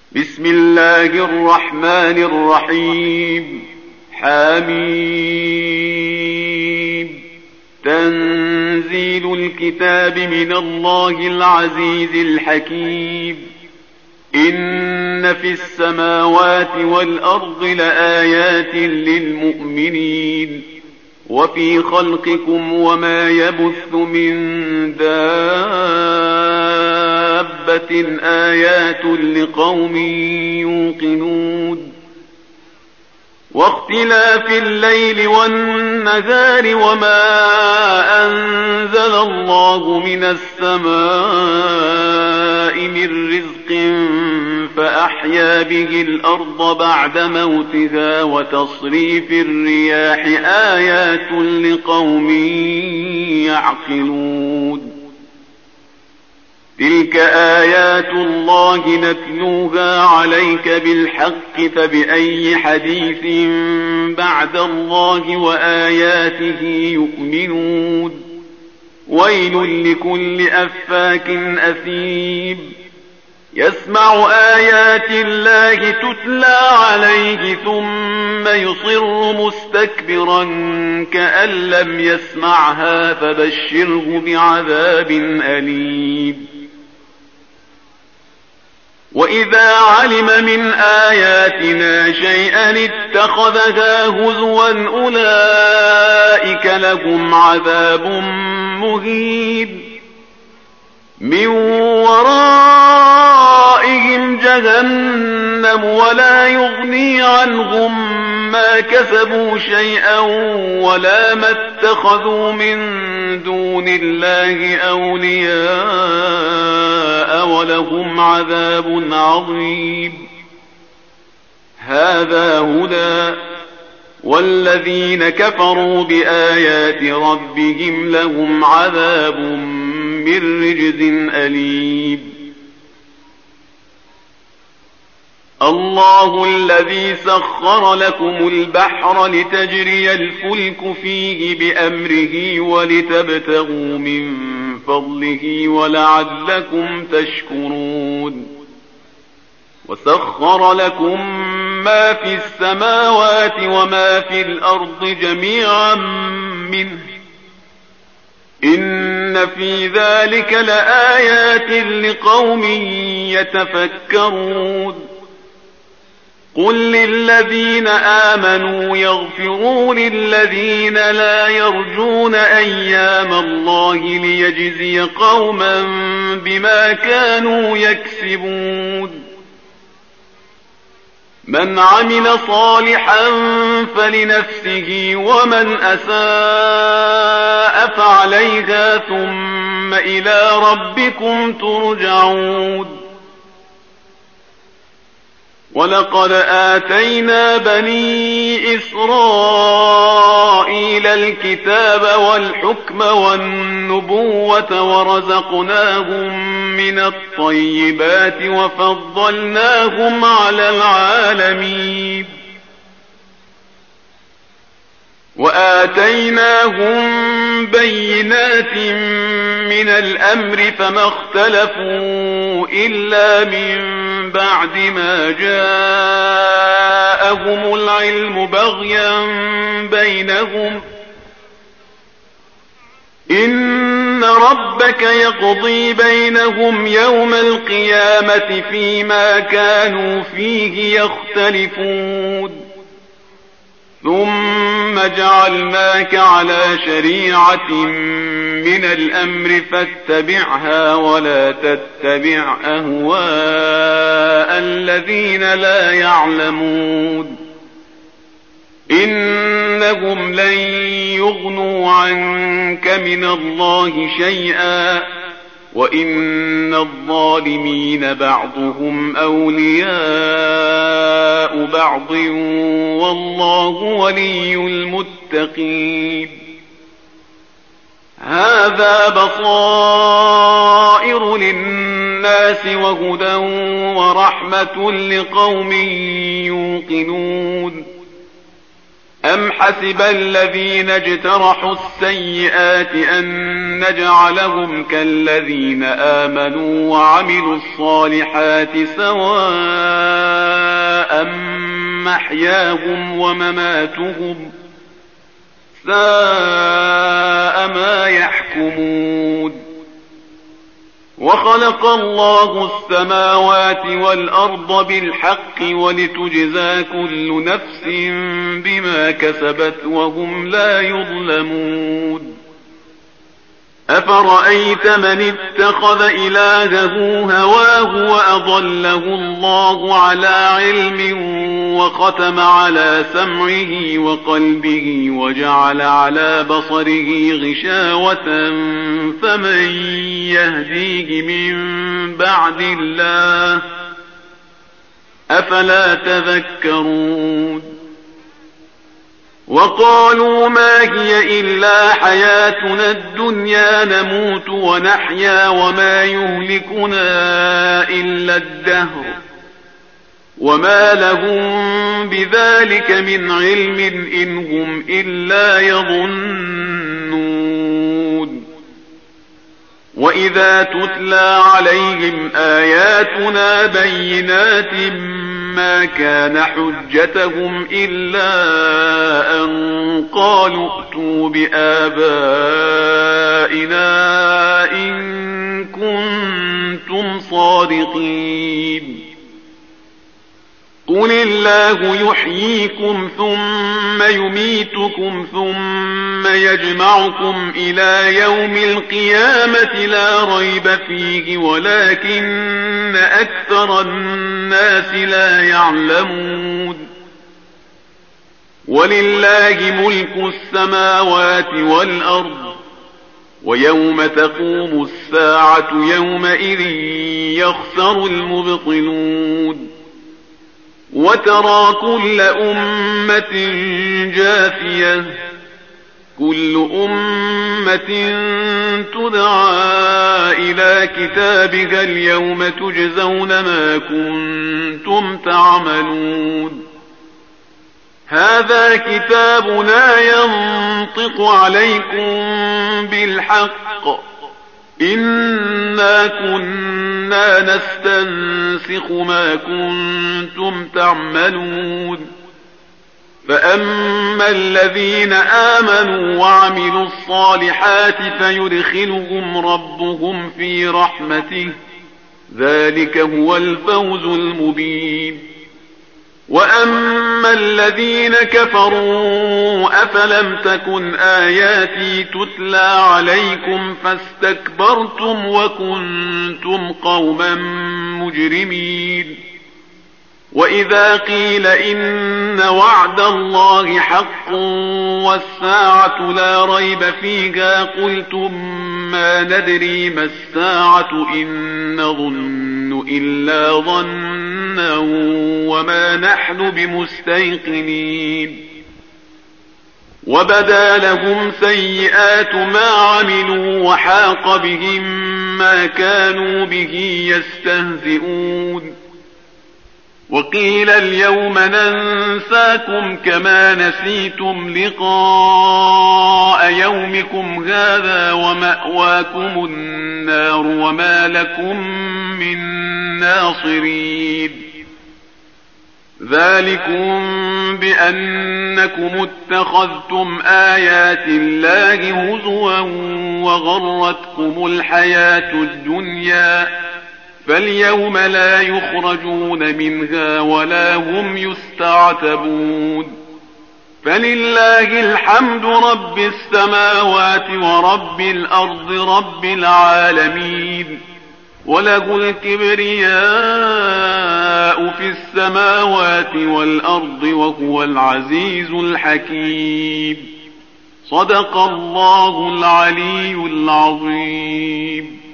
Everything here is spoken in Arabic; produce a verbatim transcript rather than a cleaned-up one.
بسم الله الرحمن الرحيم. حميم. تنزيل الكتاب من الله العزيز الحكيم. إن في السماوات والأرض لآيات للمؤمنين وفي خلقكم وما يبث من دابة آيات لقوم يوقنون. واختلاف الليل والنهار وما أنزل الله من السماء من رزق فأحيا به الأرض بعد موتها وتصريف الرياح آيات لقوم يعقلون. تلك آيات الله نتلوها عليك بالحق فبأي حديث بعد الله وآياته يؤمنون. ويل لكل أفاك أثيم يسمع آيات الله تتلى عليه ثم يصر مستكبرا كأن لم يسمعها فبشره بعذاب أليم. وإذا علم من آياتنا شيئا اتخذها هزوا أولئك لهم عذاب مهين. من ورائهم جهنم ولا يغني عنهم ما كسبوا شيئا ولا ما اتخذوا من دون الله أولياء ولهم عذاب عظيم. هذا هدى والذين كفروا بآيات ربهم لهم عذاب من رجز أليم. الله الذي سخر لكم البحر لتجري الفلك فيه بأمره ولتبتغوا من فضله ولعلكم تشكرون. وسخر لكم ما في السماوات وما في الأرض جميعا منه إن في ذلك لآيات لقوم يتفكرون. قل للذين آمنوا يغفروا للذين لا يرجون أيام الله ليجزي قوما بما كانوا يكسبون. من عمل صالحا فلنفسه ومن أساء فعليها ثم إلى ربكم ترجعون. ولقد آتينا بني إسرائيل الكتاب والحكم والنبوة ورزقناهم من الطيبات وفضلناهم على العالمين. وآتيناهم بينات من الأمر فما اختلفوا إلا من بعد ما جاءهم العلم بغيا بينهم. إن ربك يقضي بينهم يوم القيامة فيما كانوا فيه يختلفون. ثم جعلناك على شريعة من الأمر فاتبعها ولا تتبع أهواء الذين لا يعلمون. إنهم لن يغنوا عنك من الله شيئا وإن الظالمين بعضهم أولياء بعض والله ولي المتقين. هذا بصائر للناس وهدى ورحمة لقوم يوقنون. أم حسب الذين اجترحوا السيئات أن نجعلهم كالذين آمنوا وعملوا الصالحات سواء محياهم ومماتهم ساء ما يحكمون. وخلق الله السماوات والأرض بالحق ولتجزى كل نفس بما كسبت وهم لا يظلمون. أفرأيت من اتخذ إلهه هواه وأضله الله على علم وختم على سمعه وقلبه وجعل على بصره غشاوة فمن يهديه من بعد الله أفلا تذكرون. وقالوا ما هي إلا حياتنا الدنيا نموت ونحيا وما يهلكنا إلا الدهر وما لهم بذلك من علم إن هم إلا يظنون. وإذا تتلى عليهم آياتنا بينات ما كان حجتهم إلا أن قالوا ائتوا بآبائنا إن كنتم صادقين. قل الله يحييكم ثم يميتكم ثم يجمعكم إلى يوم القيامة لا ريب فيه ولكن أكثر الناس لا يعلمون. ولله ملك السماوات والأرض ويوم تقوم الساعة يومئذ يخسر المبطلون. وترى كل أمة جاثية كل أمة تدعى إلى كتابها اليوم تجزون ما كنتم تعملون. هذا كتابنا ينطق عليكم بالحق إنا كنا نستنسخ ما كنتم تعملون. فأما الذين آمنوا وعملوا الصالحات فيدخلهم ربهم في رحمته ذلك هو الفوز المبين. وأما الذين كفروا أفلم تكن آياتي تتلى عليكم فاستكبرتم وكنتم قوما مجرمين. وإذا قيل إن وعد الله حق والساعة لا ريب فيها قلتم ما ندري ما الساعة إن نظن إلا ظنا وما نحن بمستيقنين. وبدا لهم سيئات ما عملوا وحاق بهم ما كانوا به يستهزئون. وقيل اليوم ننساكم كما نسيتم لقاء يومكم هذا ومأواكم النار وما لكم من ناصرين. ذلكم بأنكم اتخذتم آيات الله هزوا وغرتكم الحياة الدنيا فاليوم لا يخرجون منها ولا هم يستعتبون. فلله الحمد رب السماوات ورب الأرض رب العالمين. وله الكبرياء في السماوات والأرض وهو العزيز الحكيم. صدق الله العلي العظيم.